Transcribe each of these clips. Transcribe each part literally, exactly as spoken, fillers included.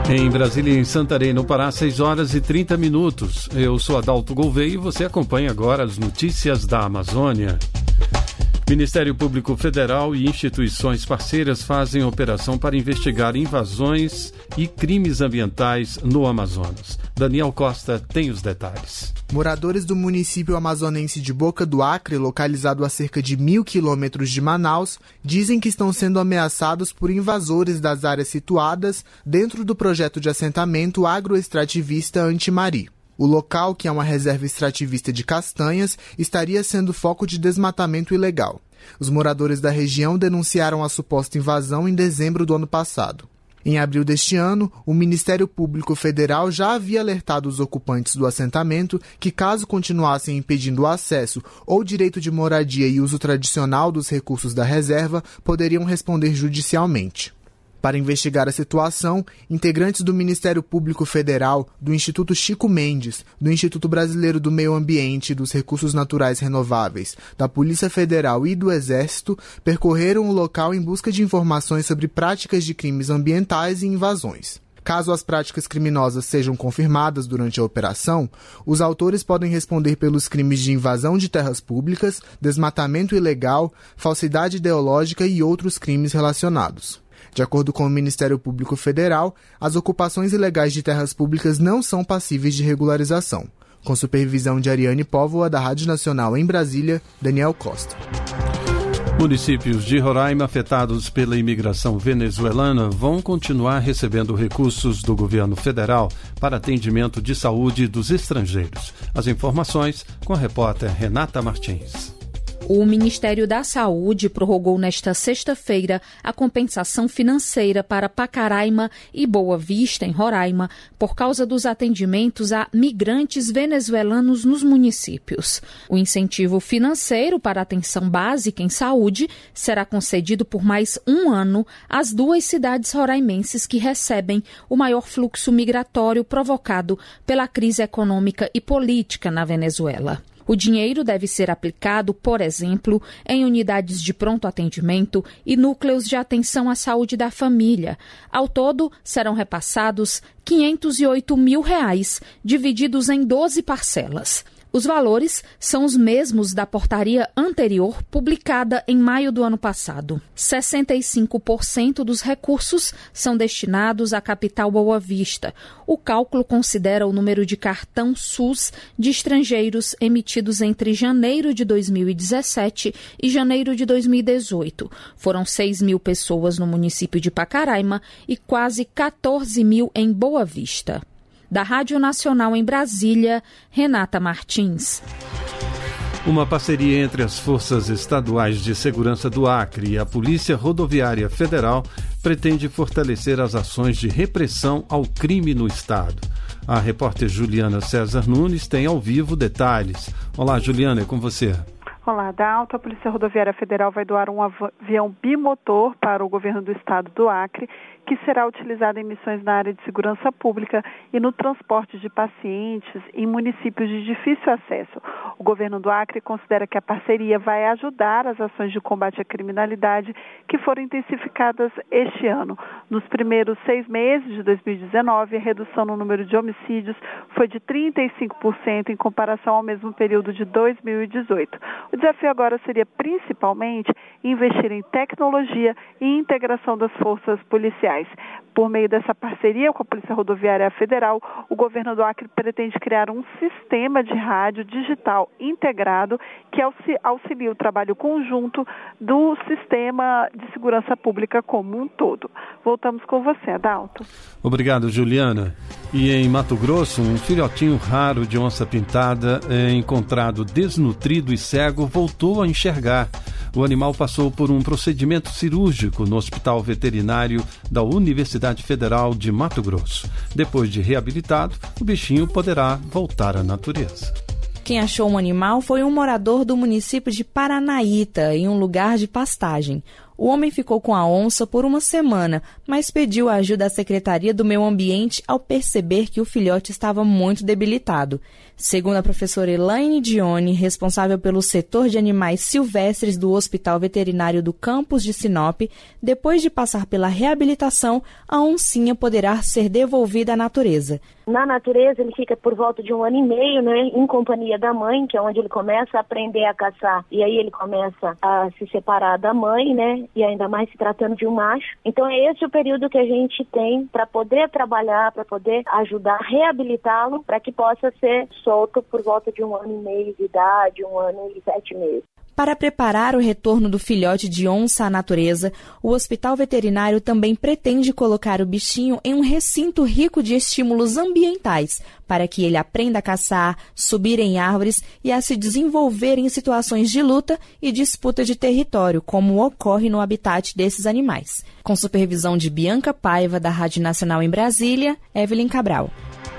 Em Brasília e em Santarém, no Pará, seis horas e trinta minutos. Eu sou Adalto Gouveia e você acompanha agora as notícias da Amazônia. Ministério Público Federal e instituições parceiras fazem operação para investigar invasões e crimes ambientais no Amazonas. Daniel Costa tem os detalhes. Moradores do município amazonense de Boca do Acre, localizado a cerca de mil quilômetros de Manaus, dizem que estão sendo ameaçados por invasores das áreas situadas dentro do projeto de assentamento agroextrativista Antimari. O local, que é uma reserva extrativista de castanhas, estaria sendo foco de desmatamento ilegal. Os moradores da região denunciaram a suposta invasão em dezembro do ano passado. Em abril deste ano, o Ministério Público Federal já havia alertado os ocupantes do assentamento que, caso continuassem impedindo o acesso ou direito de moradia e uso tradicional dos recursos da reserva, poderiam responder judicialmente. Para investigar a situação, integrantes do Ministério Público Federal, do Instituto Chico Mendes, do Instituto Brasileiro do Meio Ambiente e dos Recursos Naturais Renováveis, da Polícia Federal e do Exército percorreram o local em busca de informações sobre práticas de crimes ambientais e invasões. Caso as práticas criminosas sejam confirmadas durante a operação, os autores podem responder pelos crimes de invasão de terras públicas, desmatamento ilegal, falsidade ideológica e outros crimes relacionados. De acordo com o Ministério Público Federal, as ocupações ilegais de terras públicas não são passíveis de regularização. Com supervisão de Ariane Póvoa, da Rádio Nacional em Brasília, Daniel Costa. Municípios de Roraima afetados pela imigração venezuelana vão continuar recebendo recursos do governo federal para atendimento de saúde dos estrangeiros. As informações com a repórter Renata Martins. O Ministério da Saúde prorrogou nesta sexta-feira a compensação financeira para Pacaraima e Boa Vista, em Roraima, por causa dos atendimentos a migrantes venezuelanos nos municípios. O incentivo financeiro para atenção básica em saúde será concedido por mais um ano às duas cidades roraimenses que recebem o maior fluxo migratório provocado pela crise econômica e política na Venezuela. O dinheiro deve ser aplicado, por exemplo, em unidades de pronto atendimento e núcleos de atenção à saúde da família. Ao todo, serão repassados quinhentos e oito mil reais, divididos em doze parcelas. Os valores são os mesmos da portaria anterior, publicada em maio do ano passado. sessenta e cinco por cento dos recursos são destinados à capital Boa Vista. O cálculo considera o número de cartão SUS de estrangeiros emitidos entre janeiro de dois mil e dezessete e janeiro de dois mil e dezoito. Foram seis mil pessoas no município de Pacaraima e quase quatorze mil em Boa Vista. Da Rádio Nacional em Brasília, Renata Martins. Uma parceria entre as Forças Estaduais de Segurança do Acre e a Polícia Rodoviária Federal pretende fortalecer as ações de repressão ao crime no Estado. A repórter Juliana César Nunes tem ao vivo detalhes. Olá, Juliana, é com você. Olá, Adalto. A Polícia Rodoviária Federal vai doar um avião bimotor para o governo do estado do Acre, que será utilizado em missões na área de segurança pública e no transporte de pacientes em municípios de difícil acesso. O governo do Acre considera que a parceria vai ajudar as ações de combate à criminalidade que foram intensificadas este ano. Nos primeiros seis meses de dois mil e dezenove, a redução no número de homicídios foi de trinta e cinco por cento em comparação ao mesmo período de dois mil e dezoito. O desafio agora seria principalmente investir em tecnologia e integração das forças policiais. Por meio dessa parceria com a Polícia Rodoviária Federal, o governo do Acre pretende criar um sistema de rádio digital integrado que auxilia o trabalho conjunto do sistema de segurança pública como um todo. Voltamos com você, Adalto. Obrigado, Juliana. E em Mato Grosso, um filhotinho raro de onça-pintada é encontrado desnutrido e cego voltou a enxergar. O animal passou por um procedimento cirúrgico no Hospital Veterinário da Universidade Federal de Mato Grosso. Depois de reabilitado, o bichinho poderá voltar à natureza. Quem achou um animal foi um morador do município de Paranaíta, em um lugar de pastagem. O homem ficou com a onça por uma semana, mas pediu a ajuda à Secretaria do Meio Ambiente ao perceber que o filhote estava muito debilitado. Segundo a professora Elaine Dione, responsável pelo setor de animais silvestres do Hospital Veterinário do Campus de Sinop, depois de passar pela reabilitação, a oncinha poderá ser devolvida à natureza. Na natureza, ele fica por volta de um ano e meio, né, em companhia da mãe, que é onde ele começa a aprender a caçar. E aí ele começa a se separar da mãe, né, e ainda mais se tratando de um macho. Então é esse o período que a gente tem para poder trabalhar, para poder ajudar a reabilitá-lo, para que possa ser solto por volta de um ano e meio de idade, um ano e sete meses. Para preparar o retorno do filhote de onça à natureza, o hospital veterinário também pretende colocar o bichinho em um recinto rico de estímulos ambientais, para que ele aprenda a caçar, subir em árvores e a se desenvolver em situações de luta e disputa de território, como ocorre no habitat desses animais. Com supervisão de Bianca Paiva, da Rádio Nacional em Brasília, Evelyn Cabral.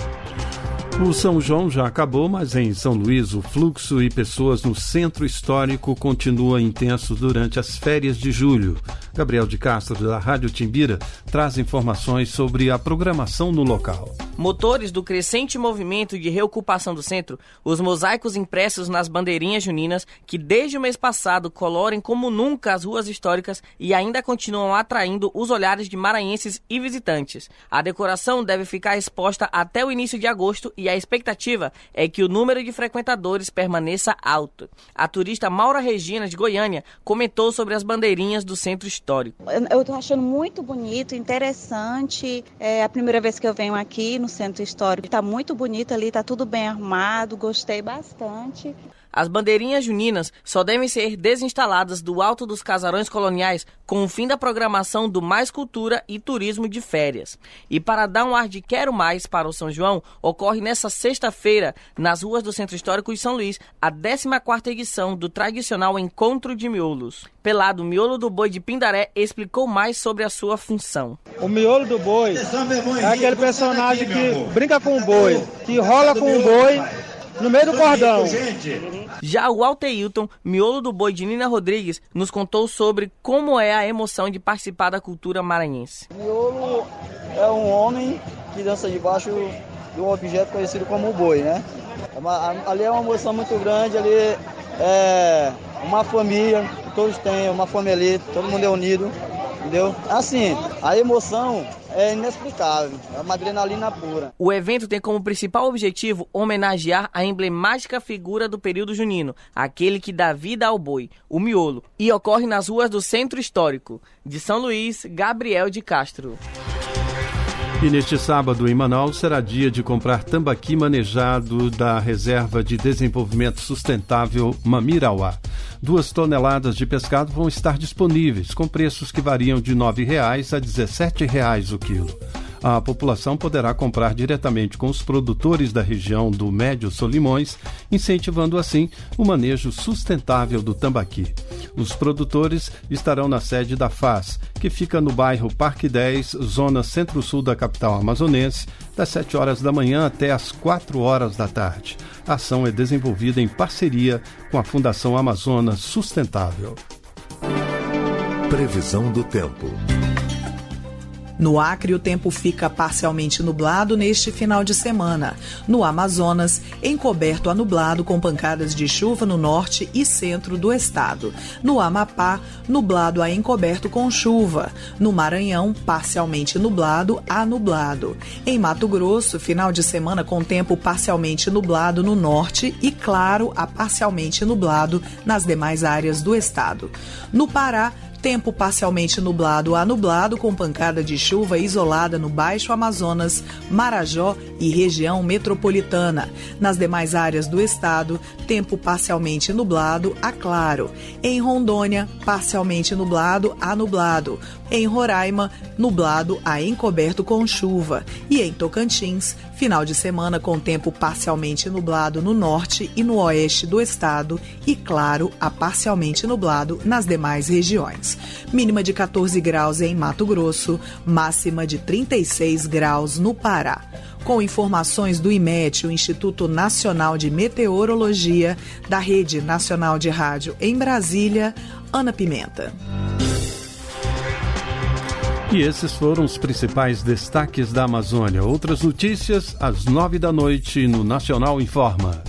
O São João já acabou, mas em São Luís o fluxo e pessoas no centro histórico continua intenso durante as férias de julho. Gabriel de Castro, da Rádio Timbira, traz informações sobre a programação no local. Motores do crescente movimento de reocupação do centro, os mosaicos impressos nas bandeirinhas juninas, que desde o mês passado colorem como nunca as ruas históricas e ainda continuam atraindo os olhares de maranhenses e visitantes. A decoração deve ficar exposta até o início de agosto e a expectativa é que o número de frequentadores permaneça alto. A turista Maura Regina, de Goiânia, comentou sobre as bandeirinhas do centro histórico. Eu estou achando muito bonito, interessante. É a primeira vez que eu venho aqui no centro histórico. Está muito bonito ali, está tudo bem arrumado, gostei bastante. As bandeirinhas juninas só devem ser desinstaladas do alto dos casarões coloniais com o fim da programação do Mais Cultura e Turismo de Férias. E para dar um ar de quero mais para o São João, ocorre nesta sexta-feira, nas ruas do Centro Histórico de São Luís, a décima quarta edição do tradicional Encontro de Miolos. Pelado, o Miolo do Boi de Pindaré, explicou mais sobre a sua função. O miolo do boi é aquele personagem que brinca com o boi, que rola com o boi no meio do cordão. Já o Alteilton, miolo do boi de Nina Rodrigues, nos contou sobre como é a emoção de participar da cultura maranhense. Miolo é um homem que dança debaixo de um objeto conhecido como o boi, né? É uma, ali é uma emoção muito grande, ali é uma família, que todos têm uma família ali, todo mundo é unido, entendeu? Assim, a emoção é inexplicável, é uma adrenalina pura. O evento tem como principal objetivo homenagear a emblemática figura do período junino, aquele que dá vida ao boi, o miolo, e ocorre nas ruas do Centro Histórico. De São Luís, Gabriel de Castro. E neste sábado, em Manaus, será dia de comprar tambaqui manejado da Reserva de Desenvolvimento Sustentável Mamirauá. Duas toneladas de pescado vão estar disponíveis, com preços que variam de nove reais a dezessete reais o quilo. A população poderá comprar diretamente com os produtores da região do Médio Solimões, incentivando assim o manejo sustentável do tambaqui. Os produtores estarão na sede da F A S, que fica no bairro Parque dez, zona centro-sul da capital amazonense, das sete horas da manhã até as quatro horas da tarde. A ação é desenvolvida em parceria com a Fundação Amazonas Sustentável. Previsão do tempo. No Acre, o tempo fica parcialmente nublado neste final de semana. No Amazonas, encoberto a nublado com pancadas de chuva no norte e centro do estado. No Amapá, nublado a encoberto com chuva. No Maranhão, parcialmente nublado a nublado. Em Mato Grosso, final de semana com tempo parcialmente nublado no norte e claro a parcialmente nublado nas demais áreas do estado. No Pará, tempo parcialmente nublado a nublado com pancada de chuva isolada no Baixo Amazonas, Marajó e região metropolitana. Nas demais áreas do estado, tempo parcialmente nublado a claro. Em Rondônia, parcialmente nublado a nublado. Em Roraima, nublado a encoberto com chuva. E em Tocantins, final de semana com tempo parcialmente nublado no norte e no oeste do estado e claro a parcialmente nublado nas demais regiões. Mínima de catorze graus em Mato Grosso, máxima de trinta e seis graus no Pará. Com informações do IMET, o Instituto Nacional de Meteorologia, da Rede Nacional de Rádio em Brasília, Ana Pimenta. E esses foram os principais destaques da Amazônia. Outras notícias às nove da noite no Nacional Informa.